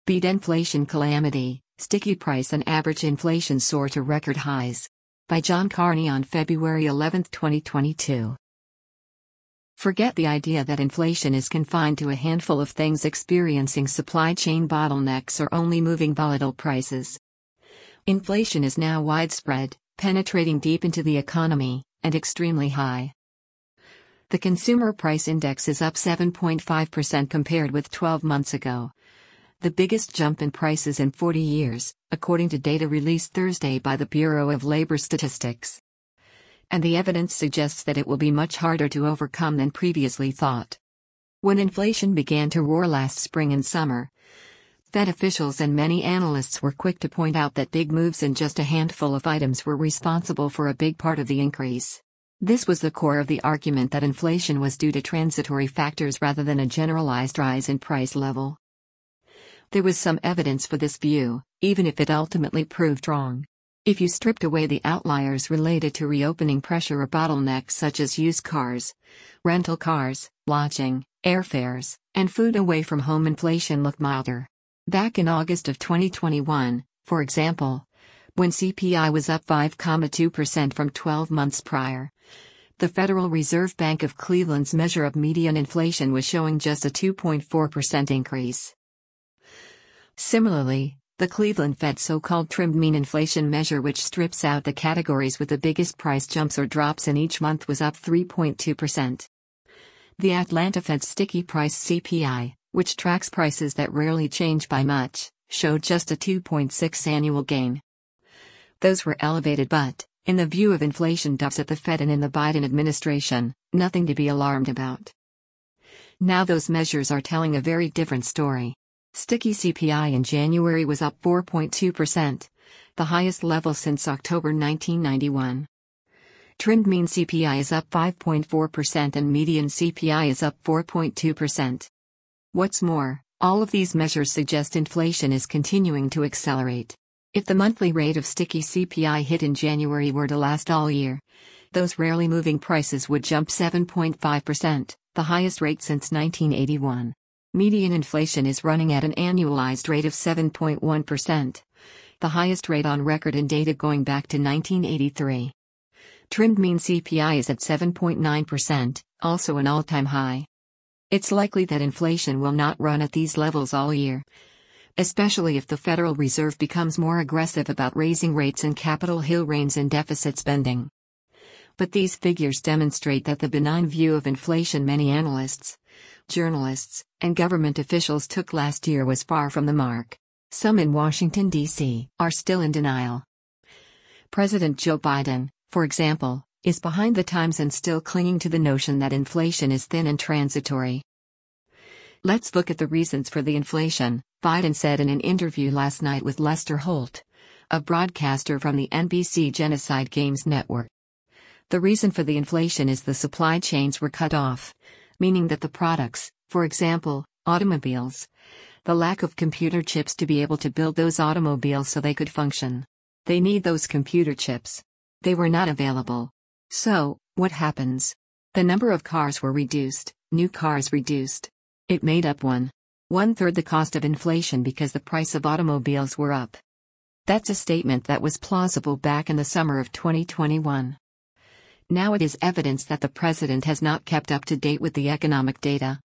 Beat inflation calamity, sticky price and average inflation soar to record highs. By John Carney on February 11, 2022. Forget the idea that inflation is confined to a handful of things experiencing supply chain bottlenecks or only moving volatile prices. Inflation is now widespread, penetrating deep into the economy, and extremely high. The Consumer Price Index is up 7.5% compared with 12 months ago. The biggest jump in prices in 40 years, according to data released Thursday by the Bureau of Labor Statistics. And the evidence suggests that it will be much harder to overcome than previously thought. When inflation began to roar last spring and summer, Fed officials and many analysts were quick to point out that big moves in just a handful of items were responsible for a big part of the increase. This was the core of the argument that inflation was due to transitory factors rather than a generalized rise in price level. There was some evidence for this view, even if it ultimately proved wrong. If you stripped away the outliers related to reopening pressure or bottlenecks such as used cars, rental cars, lodging, airfares, and food away from home, inflation looked milder. Back in August of 2021, for example, when CPI was up 5.2% from 12 months prior, the Federal Reserve Bank of Cleveland's measure of median inflation was showing just a 2.4% increase. Similarly, the Cleveland Fed's so-called trimmed mean inflation measure, which strips out the categories with the biggest price jumps or drops in each month, was up 3.2%. The Atlanta Fed's sticky price CPI, which tracks prices that rarely change by much, showed just a 2.6% annual gain. Those were elevated but, in the view of inflation duffs at the Fed and in the Biden administration, nothing to be alarmed about. Now those measures are telling a very different story. Sticky CPI in January was up 4.2%, the highest level since October 1991. Trimmed mean CPI is up 5.4% and median CPI is up 4.2%. What's more, all of these measures suggest inflation is continuing to accelerate. If the monthly rate of sticky CPI hit in January were to last all year, those rarely moving prices would jump 7.5%, the highest rate since 1981. Median inflation is running at an annualized rate of 7.1%, the highest rate on record in data going back to 1983. Trimmed mean CPI is at 7.9%, also an all-time high. It's likely that inflation will not run at these levels all year, especially if the Federal Reserve becomes more aggressive about raising rates and Capitol Hill reins in deficit spending. But these figures demonstrate that the benign view of inflation many analysts, journalists, and government officials took last year was far from the mark. Some in Washington, D.C., are still in denial. President Joe Biden, for example, is behind the times and still clinging to the notion that inflation is thin and transitory. Let's look at the reasons for the inflation, Biden said in an interview last night with Lester Holt, a broadcaster from the NBC Genocide Games Network. The reason for the inflation is the supply chains were cut off, meaning that the products, for example, automobiles, the lack of computer chips to be able to build those automobiles so they could function. They need those computer chips. They were not available. So, what happens? The number of cars were reduced, new cars reduced. It made up one-third the cost of inflation because the price of automobiles were up. That's a statement that was plausible back in the summer of 2021. Now it is evidence that the president has not kept up to date with the economic data.